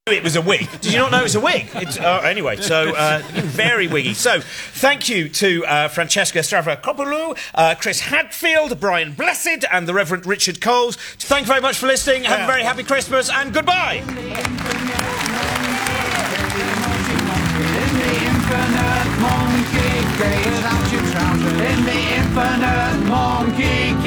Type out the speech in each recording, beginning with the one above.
It was a wig. Did you not know it was a wig? Anyway, so very wiggy. So thank you to Francesca Stavrakopoulou, Chris Hadfield, Brian Blessed and the Reverend Richard Coles. Thank you very much for listening. Have a very happy Christmas and goodbye. In the infinite monkey cage, without your trousers. In the infinite monkey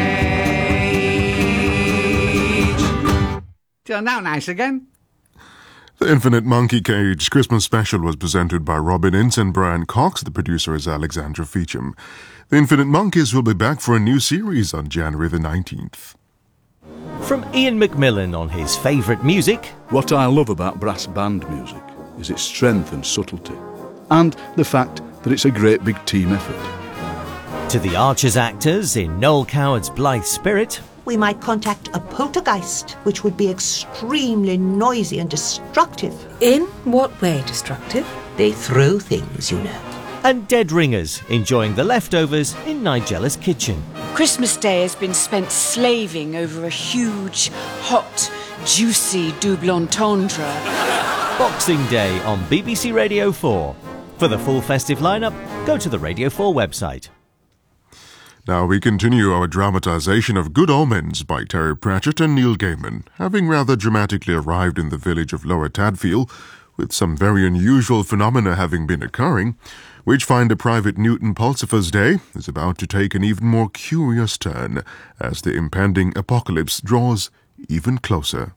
cage. Now nice again. The Infinite Monkey Cage Christmas special was presented by Robin Ince and Brian Cox. The producer is Alexandra Feacham. The Infinite Monkeys will be back for a new series on January the 19th. From Ian McMillan on his favourite music. What I love about brass band music is its strength and subtlety, and the fact that it's a great big team effort. To the Archers actors in Noel Coward's Blithe Spirit. We might contact a poltergeist, which would be extremely noisy and destructive. In what way destructive? They throw things, you know. And Dead Ringers enjoying the leftovers in Nigella's kitchen. Christmas Day has been spent slaving over a huge, hot, juicy double entendre. Boxing Day on BBC Radio 4. For the full festive lineup, go to the Radio 4 website. Now we continue our dramatisation of Good Omens by Terry Pratchett and Neil Gaiman, having rather dramatically arrived in the village of Lower Tadfield, with some very unusual phenomena having been occurring. Witchfinder Private Newton Pulsifer's Day is about to take an even more curious turn as the impending apocalypse draws even closer.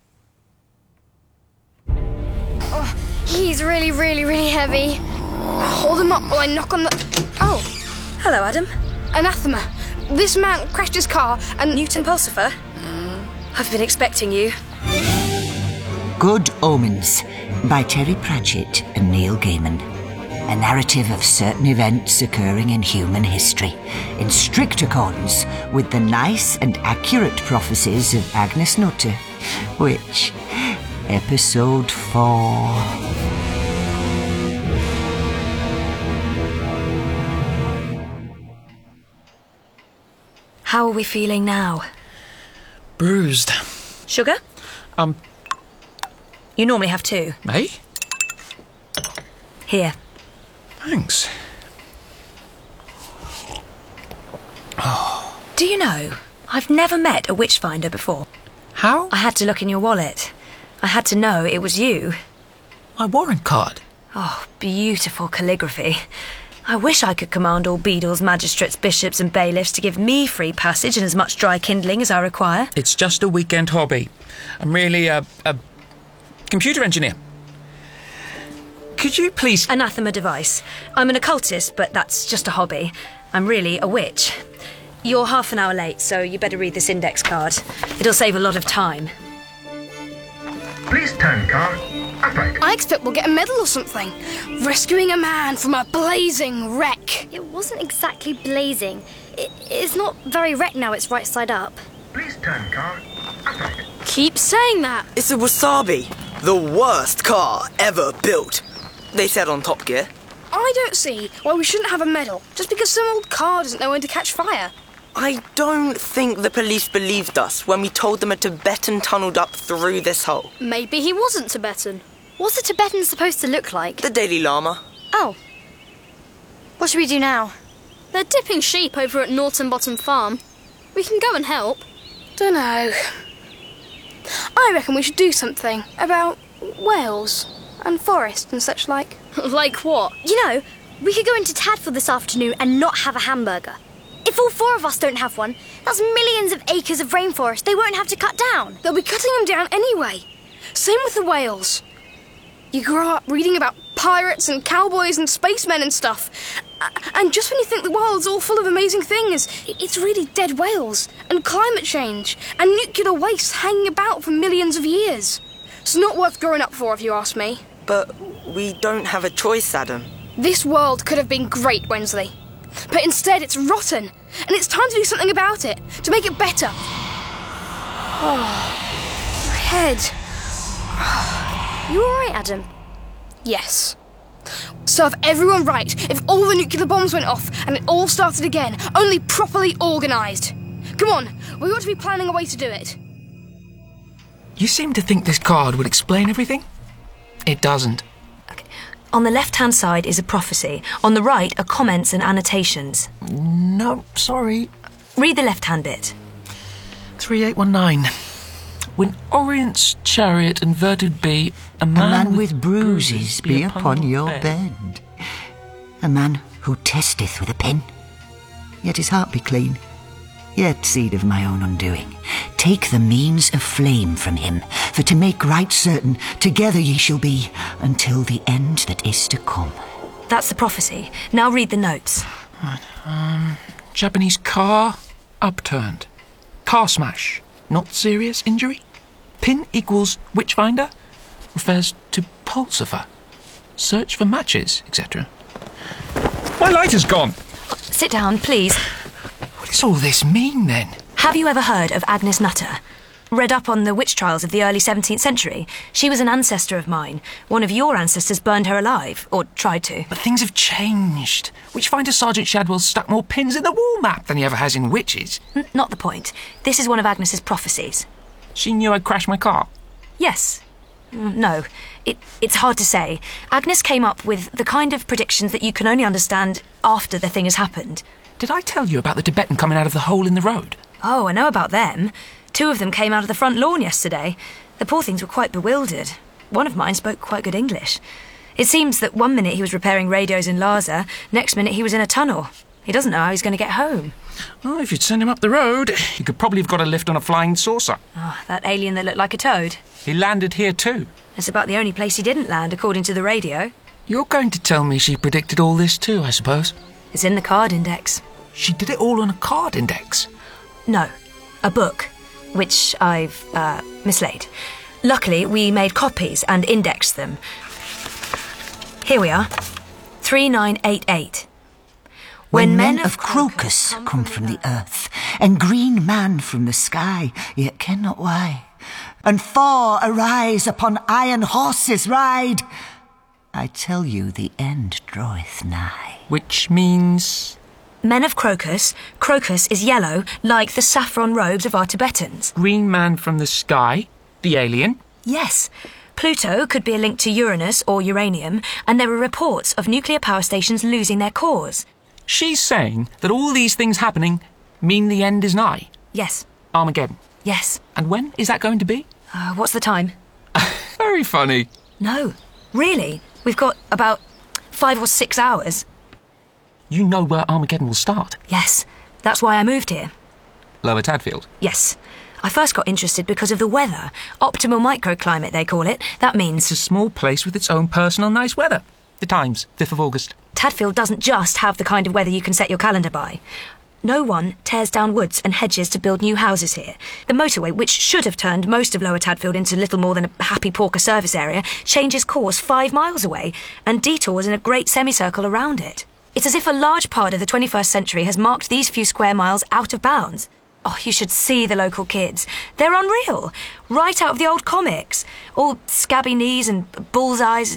Oh, he's really, really, really heavy. Hold him up while I knock on the... Oh. Hello, Adam. Anathema. This man crashed his car and... Newton Pulsifer? I've been expecting you. Good Omens by Terry Pratchett and Neil Gaiman. A narrative of certain events occurring in human history, in strict accordance with the nice and accurate prophecies of Agnes Nutter, which, Episode 4... How are we feeling now? Bruised. Sugar? You normally have 2. Eh? Here. Thanks. Oh. Do you know, I've never met a witchfinder before. How? I had to look in your wallet. I had to know it was you. My warrant card. Oh, beautiful calligraphy. I wish I could command all beadles, magistrates, bishops and bailiffs to give me free passage and as much dry kindling as I require. It's just a weekend hobby. I'm really a computer engineer. Could you please... Anathema device. I'm an occultist, but that's just a hobby. I'm really a witch. You're half an hour late, so you better read this index card. It'll save a lot of time. Please turn car upright. I expect we'll get a medal or something. Rescuing a man from a blazing wreck. It wasn't exactly blazing. It's not very wrecked now, it's right side up. Please turn car upright. Keep saying that. It's a Wasabi, the worst car ever built. They said on Top Gear. I don't see why we shouldn't have a medal just because some old car doesn't know when to catch fire. I don't think the police believed us when we told them a Tibetan tunnelled up through this hole. Maybe he wasn't Tibetan. What's a Tibetan supposed to look like? The Dalai Lama. Oh. What should we do now? They're dipping sheep over at Norton Bottom Farm. We can go and help. Dunno. I reckon we should do something about whales and forest and such like. Like what? You know, we could go into Tadfield this afternoon and not have a hamburger. If all 4 of us don't have one, that's millions of acres of rainforest they won't have to cut down. They'll be cutting them down anyway. Same with the whales. You grow up reading about pirates and cowboys and spacemen and stuff. And just when you think the world's all full of amazing things, it's really dead whales and climate change and nuclear waste hanging about for millions of years. It's not worth growing up for, if you ask me. But we don't have a choice, Adam. This world could have been great, Wensley. But instead it's rotten, and it's time to do something about it, to make it better. Oh, my head. You alright, Adam? Yes. Serve everyone right if all the nuclear bombs went off and it all started again, only properly organised. Come on, we ought to be planning a way to do it. You seem to think this card would explain everything? It doesn't. On the left-hand side is a prophecy. On the right are comments and annotations. No, sorry. Read the left-hand bit. 3819. When Orient's chariot inverted be, a man with bruises be upon your bed. A man who testeth with a pen, yet his heart be clean, yet seed of my own undoing. Take the means of flame from him, for to make right certain, together ye shall be, until the end that is to come. That's the prophecy. Now read the notes. Right, Japanese car, upturned. Car smash, not serious injury. Pin equals witchfinder, refers to pulsifer. Search for matches, etc. My lighter's gone. Sit down, please. What does all this mean, then? Have you ever heard of Agnes Nutter? Read up on the witch trials of the early 17th century. She was an ancestor of mine. One of your ancestors burned her alive, or tried to. But things have changed. Witchfinder Sergeant Shadwell stuck more pins in the wall map than he ever has in witches. Not the point. This is one of Agnes's prophecies. She knew I'd crash my car? Yes. No. It's hard to say. Agnes came up with the kind of predictions that you can only understand after the thing has happened. Did I tell you about the Tibetan coming out of the hole in the road? Oh, I know about them. 2 of them came out of the front lawn yesterday. The poor things were quite bewildered. One of mine spoke quite good English. It seems that one minute he was repairing radios in Lhasa, next minute he was in a tunnel. He doesn't know how he's going to get home. Well, if you'd send him up the road, he could probably have got a lift on a flying saucer. Oh, that alien that looked like a toad. He landed here too. It's about the only place he didn't land, according to the radio. You're going to tell me she predicted all this too, I suppose? It's in the card index. She did it all on a card index? No, a book, which I've mislaid. Luckily, we made copies and indexed them. Here we are. 3988. When men of Crocus come from the earth, and green man from the sky, yet ken not why, and 4 arise upon iron horses ride, I tell you the end draweth nigh. Which means? Men of Crocus. Crocus is yellow, like the saffron robes of our Tibetans. Green man from the sky? The alien? Yes. Pluto could be a link to Uranus or uranium, and there are reports of nuclear power stations losing their cores. She's saying that all these things happening mean the end is nigh? Yes. Armageddon? Yes. And when is that going to be? What's the time? Very funny. No, really. We've got about 5 or 6 hours. You know where Armageddon will start? Yes. That's why I moved here. Lower Tadfield? Yes. I first got interested because of the weather. Optimal microclimate, they call it. That means... It's a small place with its own personal nice weather. The Times, 5th of August. Tadfield doesn't just have the kind of weather you can set your calendar by. No one tears down woods and hedges to build new houses here. The motorway, which should have turned most of Lower Tadfield into little more than a happy porker service area, changes course 5 miles away and detours in a great semicircle around it. It's as if a large part of the 21st century has marked these few square miles out of bounds. Oh, you should see the local kids. They're unreal. Right out of the old comics. All scabby knees and bullseyes.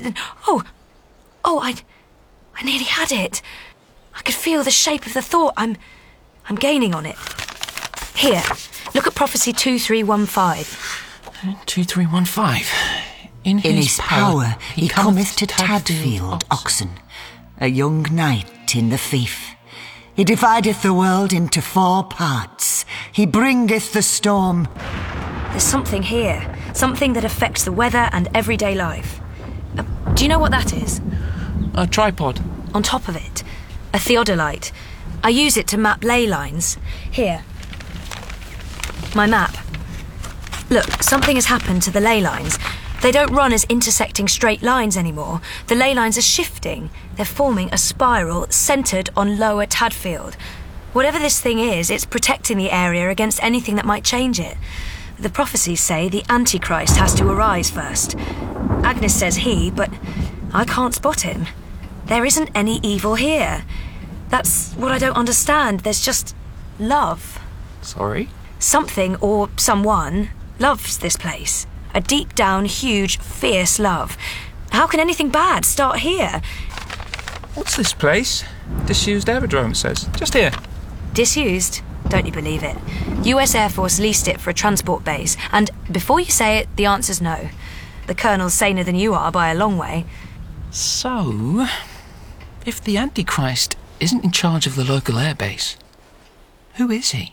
I nearly had it. I could feel the shape of the thought. I'm gaining on it. Here, look at Prophecy 2315. 2315. In his power he cometh to Tadfield, Oxen, a young knight in the fief. He divideth the world into 4 parts. He bringeth the storm. There's something here. Something that affects the weather and everyday life. Do you know what that is? A tripod. On top of it, a theodolite. I use it to map ley lines. Here. My map. Look, something has happened to the ley lines. They don't run as intersecting straight lines anymore. The ley lines are shifting. They're forming a spiral centred on Lower Tadfield. Whatever this thing is, it's protecting the area against anything that might change it. The prophecies say the Antichrist has to arise first. Agnes says he, but I can't spot him. There isn't any evil here. That's what I don't understand. There's just love. Sorry? Something or someone loves this place. A deep down, huge, fierce love. How can anything bad start here? What's this place? Disused aerodrome, it says. Just here. Disused? Don't you believe it? US Air Force leased it for a transport base, and before you say it, the answer's no. The Colonel's saner than you are by a long way. So, if the Antichrist isn't in charge of the local airbase, who is he?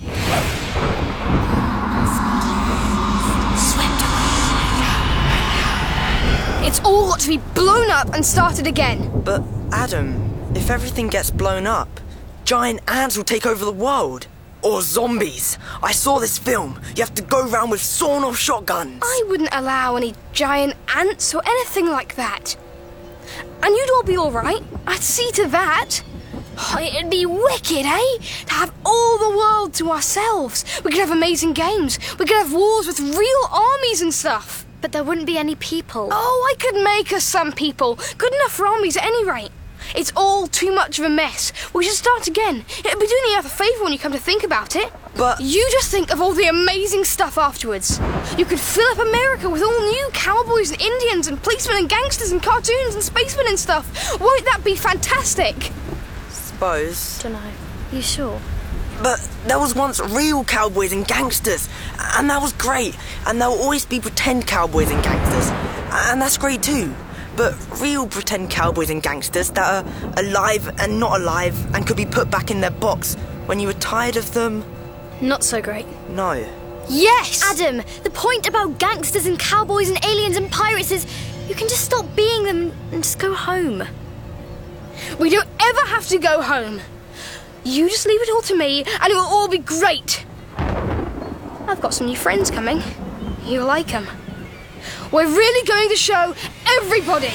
It's all got to be blown up and started again. But, Adam, if everything gets blown up, giant ants will take over the world. Or zombies. I saw this film. You have to go round with sawn-off shotguns. I wouldn't allow any giant ants or anything like that. And you'd all be all right. I'd see to that. Oh, it'd be wicked, eh? To have all the world to ourselves. We could have amazing games. We could have wars with real armies and stuff. But there wouldn't be any people. Oh, I could make us some people. Good enough for armies at any rate. It's all too much of a mess. We should start again. It'd be doing the earth a favour when you come to think about it. But you just think of all the amazing stuff afterwards. You could fill up America with all new cowboys and Indians and policemen and gangsters and cartoons and spacemen and stuff. Won't that be fantastic? Suppose. Dunno. You sure? But there was once real cowboys and gangsters, and that was great. And there will always be pretend cowboys and gangsters, and that's great too. But real pretend cowboys and gangsters that are alive and not alive and could be put back in their box when you were tired of them. Not so great. No. Yes! Adam, the point about gangsters and cowboys and aliens and pirates is you can just stop being them and just go home. We don't ever have to go home. You just leave it all to me and it will all be great. I've got some new friends coming. You'll like them. We're really going to show everybody.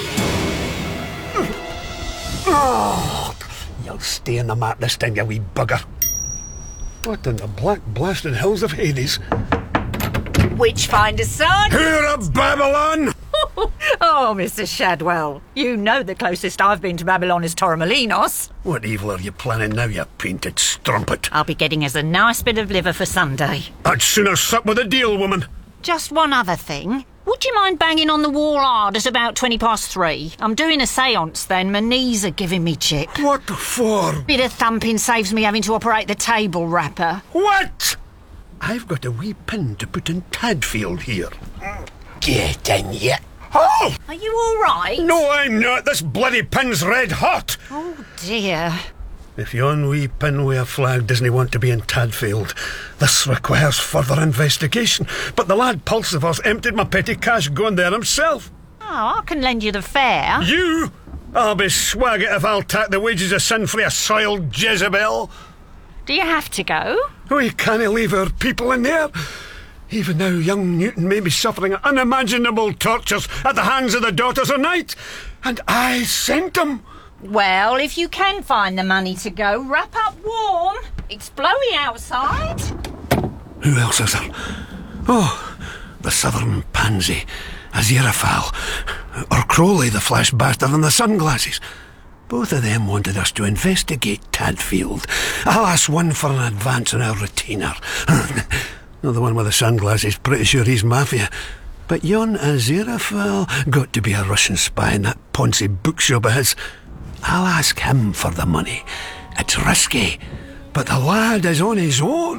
Oh, you'll stay in the map this time, you wee bugger. What in the black blasted hills of Hades? Witchfinder, son! Here of Babylon! Oh, Mr. Shadwell, you know the closest I've been to Babylon is Torremolinos. What evil are you planning now, you painted strumpet? I'll be getting us a nice bit of liver for Sunday. I'd sooner sup with a deal, woman. Just one other thing. Would you mind banging on the wall hard at about 3:20? I'm doing a séance then. My knees are giving me chip. What for? Bit of thumping saves me having to operate the table wrapper. What? I've got a wee pin to put in Tadfield here. Get in yet. Oh! Are you all right? No, I'm not. This bloody pin's red hot. Oh, dear. If yon wee pin with a flag doesn't want to be in Tadfield, this requires further investigation. But the lad Pulsiver's emptied my petty cash going there himself. Oh, I can lend you the fare. You? I'll be swagget if I'll tack the wages of sin for a soiled Jezebel. Do you have to go? We can't leave our people in there. Even now, young Newton may be suffering unimaginable tortures at the hands of the Daughters of Night. And I sent them. Well, if you can find the money to go, wrap up warm. It's blowy outside. Who else is there? Oh, the Southern Pansy, Aziraphale, or Crowley, the flash bastard in the sunglasses. Both of them wanted us to investigate Tadfield. I'll ask one for an advance on our retainer. No, the one with the sunglasses, pretty sure he's mafia. But yon Aziraphale got to be a Russian spy in that Ponzi bookshop of his. I'll ask him for the money. It's risky, but the lad is on his own.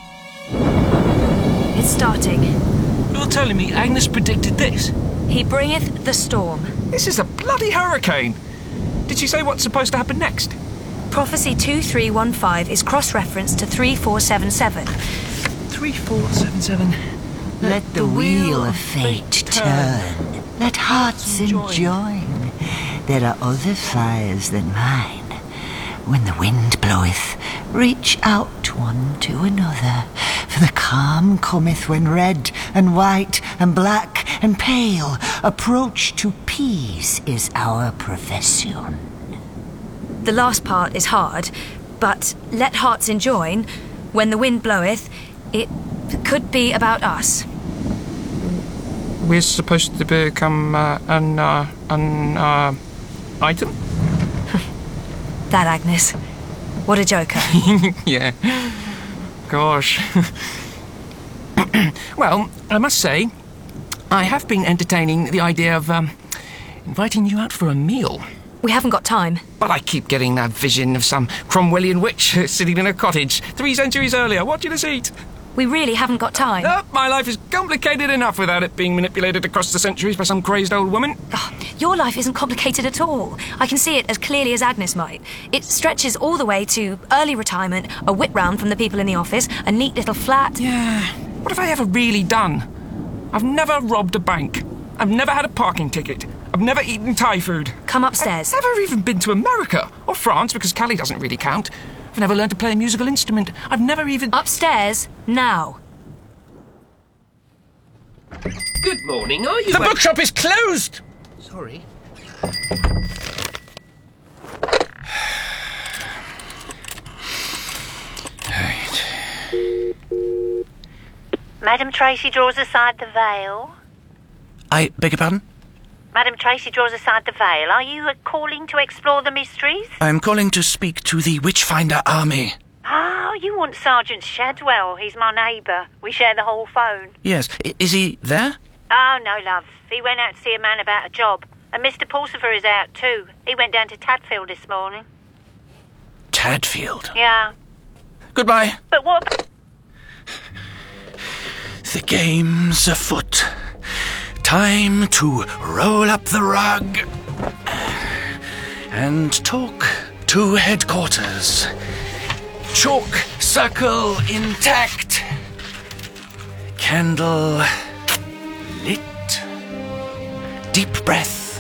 It's starting. You're telling me Agnes predicted this? He bringeth the storm. This is a bloody hurricane. Did she say what's supposed to happen next? Prophecy 2315 is cross-referenced to 3477. 3477. Let the wheel of fate turn. Let hearts enjoin. There are other fires than mine. When the wind bloweth, reach out one to another. For the calm cometh when red and white and black and pale approach to peace is our profession. The last part is hard, but let hearts enjoin. When the wind bloweth, it could be about us. We're supposed to become an item? That Agnes. What a joker. Yeah. Gosh. Well, I must say, I have been entertaining the idea of inviting you out for a meal. We haven't got time. But I keep getting that vision of some Cromwellian witch sitting in a cottage 3 centuries earlier, watching us eat. We really haven't got time. My life is complicated enough without it being manipulated across the centuries by some crazed old woman. Your life isn't complicated at all. I can see it as clearly as Agnes might. It stretches all the way to early retirement, a whip round from the people in the office, a neat little flat. Yeah. What have I ever really done? I've never robbed a bank. I've never had a parking ticket. I've never eaten Thai food. Come upstairs. I've never even been to America or France because Calais doesn't really count. I've never learned to play a musical instrument. I've never even... Upstairs, now. Good morning, are you... The bookshop is closed! Sorry. Madam Tracy draws aside the veil. I beg your pardon? Madam Tracy draws aside the veil. Are you calling to explore the mysteries? I'm calling to speak to the Witchfinder Army. Oh, you want Sergeant Shadwell. He's my neighbour. We share the whole phone. Yes. Is he there? Oh, no, love. He went out to see a man about a job. And Mr. Pulsifer is out too. He went down to Tadfield this morning. Tadfield? Yeah. Goodbye. But what... The game's afoot. Time to roll up the rug and talk to headquarters. Chalk circle intact. Candle lit. Deep breath.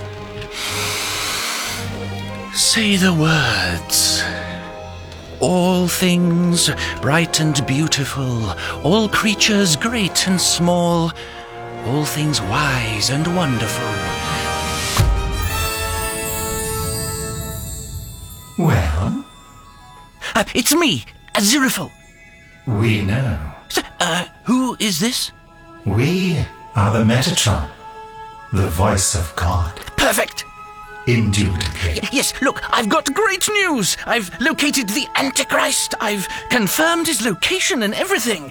Say the words. All things bright and beautiful, all creatures great and small, all things wise and wonderful. Well? It's me, Aziraphale. We know. Who is this? We are the Metatron, the voice of God. Perfect. Indubitably. Yes, look, I've got great news. I've located the Antichrist. I've confirmed his location and everything.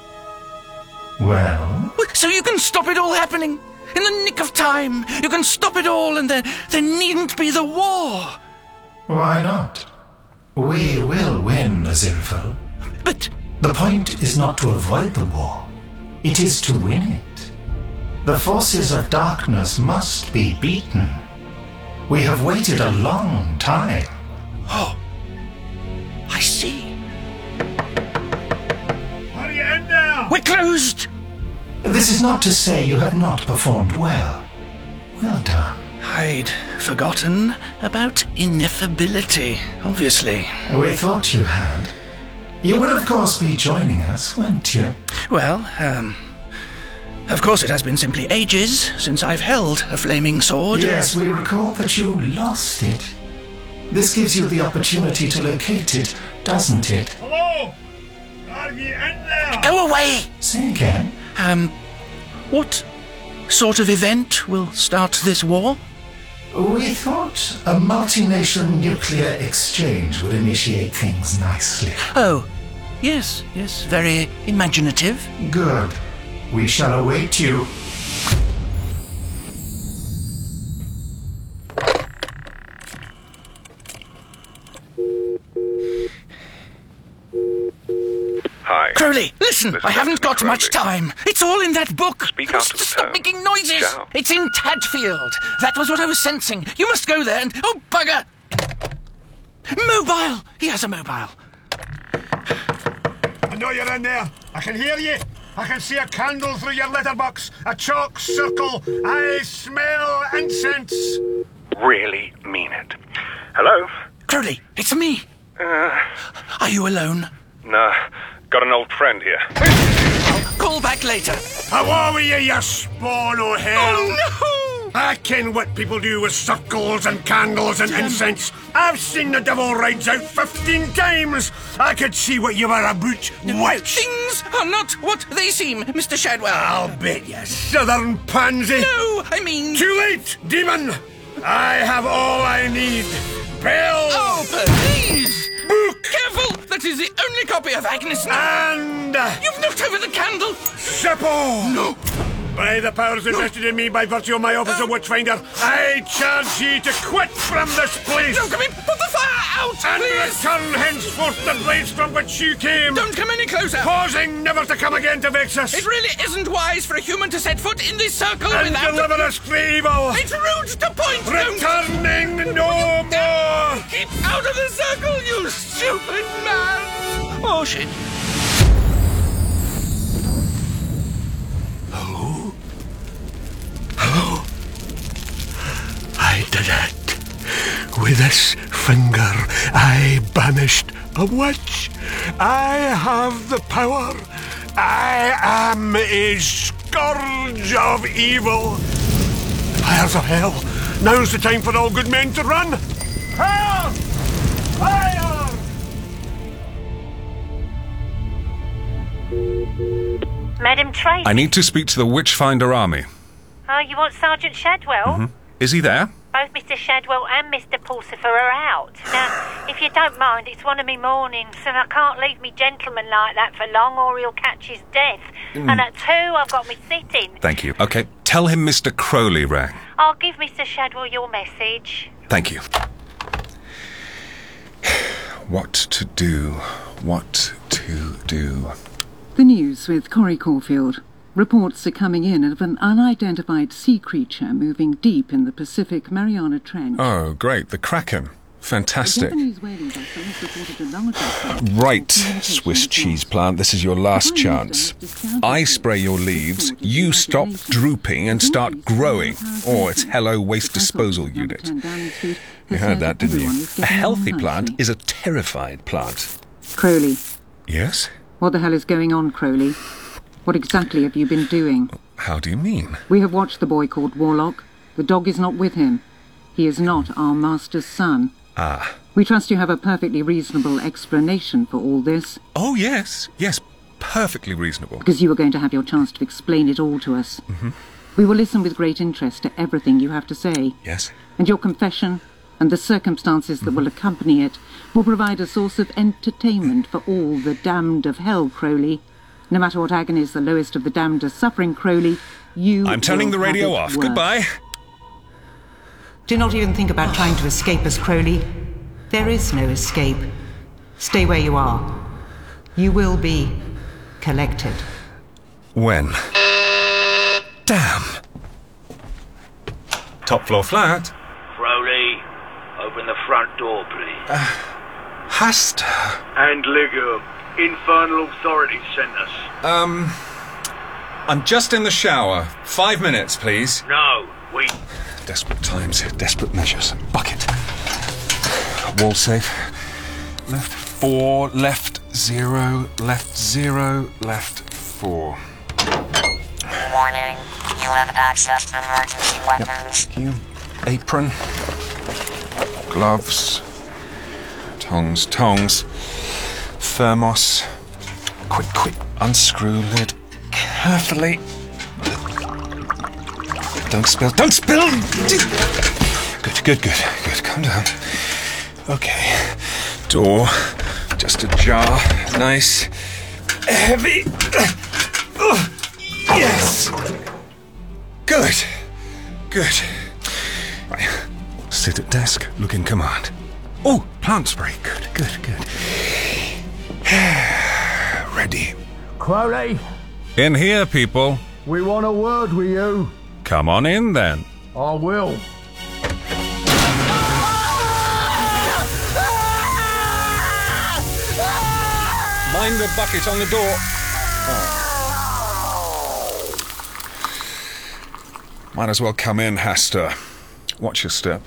Well? So you can stop it all happening. In the nick of time. You can stop it all and there needn't be the war. Why not? We will win, Aziraphale. But... The point is not to avoid the war. It is to win it. The forces of darkness must be beaten. We have waited a long time. Oh, I see. Are you in there? We're closed! This is not to say you have not performed well. Well done. I'd forgotten about ineffability, obviously. We thought you had. You would, of course, be joining us, wouldn't you? Well, of course it has been simply ages since I've held a flaming sword. Yes, we recall that you lost it. This gives you the opportunity to locate it, doesn't it? Hello? Are you in there? Go away! Say again. What sort of event will start this war? We thought a multi-nation nuclear exchange would initiate things nicely. Oh, yes, very imaginative. Good. We shall await you. Hi. Crowley, listen, I haven't got Crowley. much time. It's all in that book. Speak out of the Stop tone. making noises. Shout. It's in Tadfield. That was what I was sensing. You must go there and... Oh, bugger! Mobile! He has a mobile. I know you're in there. I can hear you. I can see a candle through your letterbox. A chalk circle. I smell incense. Really mean it. Hello? Crowley, it's me. Are you alone? Nah, got an old friend here. I'll call back later. How are you spawn o' hell? Oh, no! I ken what people do with circles and candles and incense. I've seen the devil rides out 15 times. I could see what you were about, witch. Things are not what they seem, Mr. Shadwell. I'll bet you, southern pansy. No, I mean... Too late, demon. I have all I need. Bells. Oh, please. Book. Careful! That is the only copy of Agnes. And... You've knocked over the candle. Seppo. No. By the powers invested in me by virtue of my office of Witchfinder, I charge ye to quit from this place. Don't come in. Put the fire out, and please. return henceforth the place from which you came. Don't come any closer. Pausing never to come again to vex us. It really isn't wise for a human to set foot in this circle and without... deliver us from evil. It's rude to point. Returning no more. Keep out of the circle, you stupid man. Oh, shit. Hello? I did it. With this finger, I banished a witch. I have the power. I am a scourge of evil. Fires of hell. Now's the time for all good men to run. Fire! Fire! Madam Tracy. I need to speak to the Witchfinder Army. Oh, you want Sergeant Shadwell? Is he there? Both Mr. Shadwell and Mr. Pulsifer are out. Now, if you don't mind, it's one of me mornings, and I can't leave me gentleman like that for long, or he'll catch his death. And at 2, I've got me sitting. Thank you. Okay, tell him Mr. Crowley rang. I'll give Mr. Shadwell your message. Thank you. What to do? What to do? The news with Corrie Caulfield. Reports are coming in of an unidentified sea creature moving deep in the Pacific Mariana Trench. Oh, great. The Kraken. Fantastic. The Japanese whaling vessel has reported a large... Right, Swiss cheese plant, this is your last chance. I spray your leaves, you stop drooping and start growing. Or it's Hello Waste Disposal Unit. You heard that, didn't you? A healthy plant is a terrified plant. Crowley. Yes? What the hell is going on, Crowley? What exactly have you been doing? How do you mean? We have watched the boy called Warlock. The dog is not with him. He is not our master's son. Ah. We trust you have a perfectly reasonable explanation for all this. Oh, yes. Yes, perfectly reasonable. Because you are going to have your chance to explain it all to us. We will listen with great interest to everything you have to say. Yes. And your confession and the circumstances that will accompany it will provide a source of entertainment for all the damned of hell, Crowley. No matter what agonies the lowest of the damned are suffering, Crowley, you... I'm turning the radio off. Worse. Goodbye. Do not even think about trying to escape us, Crowley. There is no escape. Stay where you are. You will be collected. When? Damn. Top floor flat. Crowley, open the front door, please. Hast. And Ligger. Infernal authorities sent us. I'm just in the shower. 5 minutes, please. No, we... Desperate times, desperate measures. Bucket. Wall safe. Left 4, left 0, left 0, left 4. Good morning. You have access to emergency weapons. Thank you. Apron. Gloves. Tongs. Thermos. Quick. Unscrew lid. Carefully. Don't spill. Good. Calm down. Okay. Door. Just ajar. Nice. Heavy. Yes. Good. Right. Sit at desk. Look in command. Oh, plant spray. Good. Ready. Crowley. In here, people. We want a word with you. Come on in, then. I will. Mind the bucket on the door. Might as well come in, Haster. Watch your step.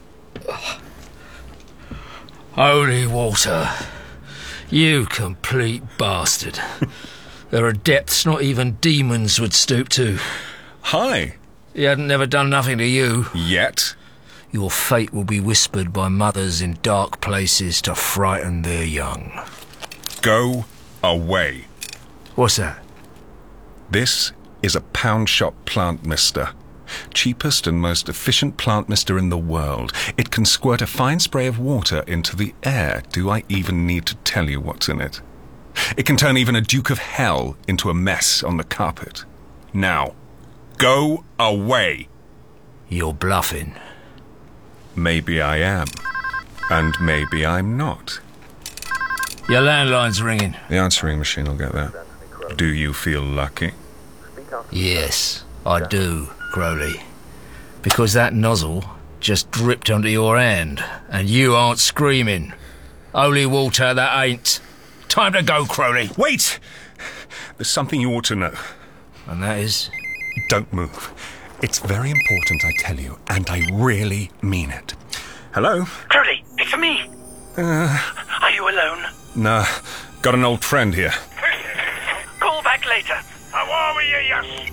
Holy water. You complete bastard. There are depths not even demons would stoop to. Hi. He hadn't never done nothing to you. Yet. Your fate will be whispered by mothers in dark places to frighten their young. Go away. What's that? This is a pound shop plant mister. Cheapest and most efficient plant mister in the world. It can squirt a fine spray of water into the air. Do I even need to tell you what's in it? It can turn even a Duke of Hell into a mess on the carpet. Now, Go away. You're bluffing. Maybe I am. And maybe I'm not. Your landline's ringing. The answering machine will get that. Do you feel lucky? Yes, I do, Crowley. Because that nozzle just dripped onto your hand, and you aren't screaming. Holy water, that ain't. Time to go, Crowley. Wait! There's something you ought to know. And that is? Don't move. It's very important, I tell you, and I really mean it. Hello? Crowley, it's me. Are you alone? Nah, got an old friend here. Call back later. How are we, yes?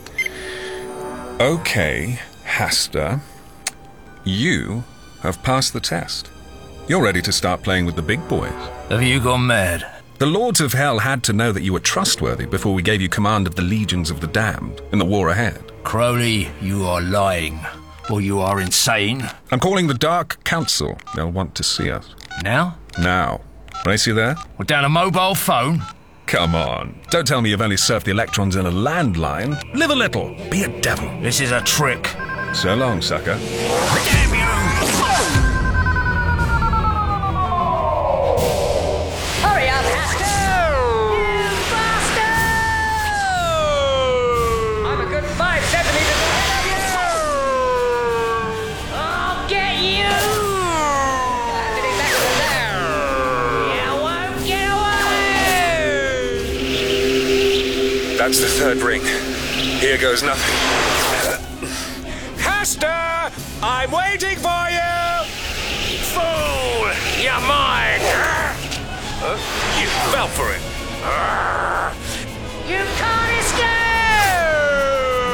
Okay, Hasta. You have passed the test. You're ready to start playing with the big boys. Have you gone mad? The Lords of Hell had to know that you were trustworthy before we gave you command of the Legions of the Damned in the war ahead. Crowley, you are lying. Or you are insane. I'm calling the Dark Council. They'll want to see us. Now? Now. Race you there? We're down a mobile phone? Come on. Don't tell me you've only surfed the electrons in a landline. Live a little. Be a devil. This is a trick. So long, sucker. Damn you! Hurry up, Haskell! You bastard! I'm a good 5 centimeters ahead of you! I'll get you! You won't get away! That's the third ring. Here goes nothing. Hasta! I'm waiting for you! Fool! You're mine! You fell for it. You can't escape!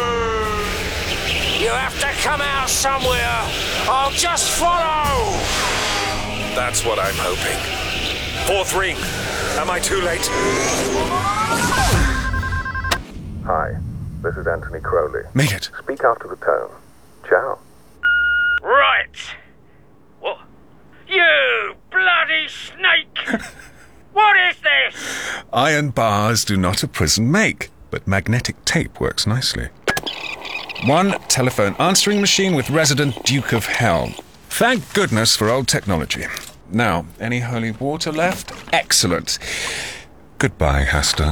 You have to come out somewhere. I'll just follow. That's what I'm hoping. Fourth ring. Am I too late? Hi, this is Anthony Crowley. Made it. Speak after the tone. Ciao. Right. What? You bloody snake! What is this? Iron bars do not a prison make, but magnetic tape works nicely. One telephone answering machine with resident Duke of Hell. Thank goodness for old technology. Now, any holy water left? Excellent. Goodbye, Hasta.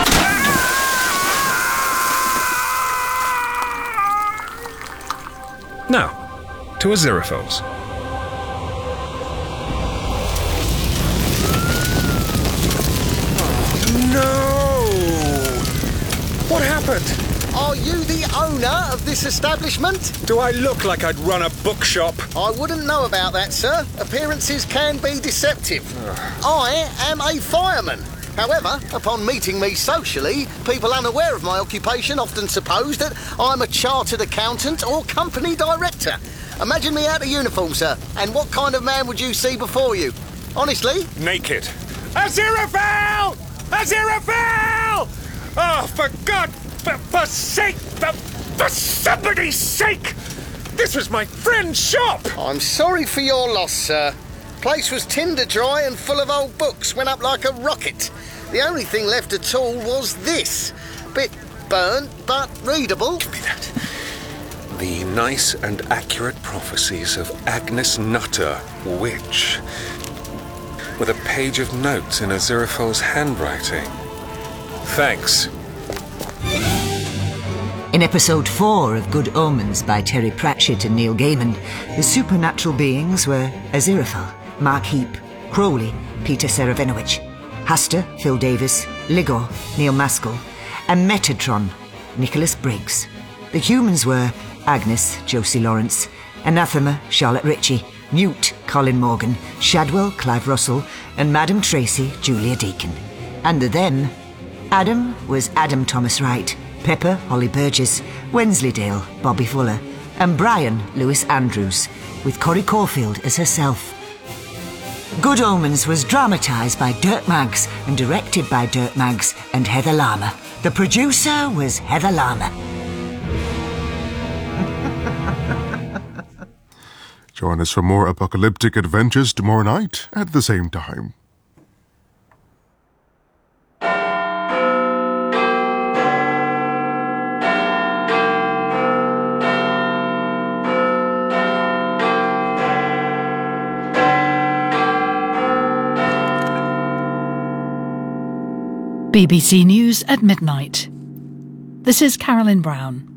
Now, to Aziraphale's. No! What happened? Are you the owner of this establishment? Do I look like I'd run a bookshop? I wouldn't know about that, sir. Appearances can be deceptive. I am a fireman. However, upon meeting me socially, people unaware of my occupation often suppose that I'm a chartered accountant or company director. Imagine me out of uniform, sir, and what kind of man would you see before you? Honestly? Naked. Aziraphale! Aziraphale! Oh, for God, for sake, for somebody's sake! This was my friend's shop! I'm sorry for your loss, sir. Place was tinder dry and full of old books, went up like a rocket. The only thing left at all was this. Bit burnt, but readable. Give me that. The nice and accurate prophecies of Agnes Nutter, witch. With a page of notes in Aziraphale's handwriting. Thanks. In episode 4 of Good Omens by Terry Pratchett and Neil Gaiman, the supernatural beings were Aziraphale, Mark Heap, Crowley, Peter Serafinowicz, Hasta, Phil Davis, Ligor, Neil Maskell, and Metatron, Nicholas Briggs. The humans were Agnes, Josie Lawrence, Anathema, Charlotte Ritchie, Newt, Colin Morgan, Shadwell, Clive Russell, and Madam Tracy, Julia Deakin. And the them, Adam was Adam Thomas Wright, Pepper, Holly Burgess, Wensleydale, Bobby Fuller, and Brian, Lewis Andrews, with Corrie Caulfield as herself. Good Omens was dramatised by Dirk Maggs and directed by Dirk Maggs and Heather Lama. The producer was Heather Lama. Join us for more apocalyptic adventures tomorrow night at the same time. BBC News at midnight. This is Carolyn Brown.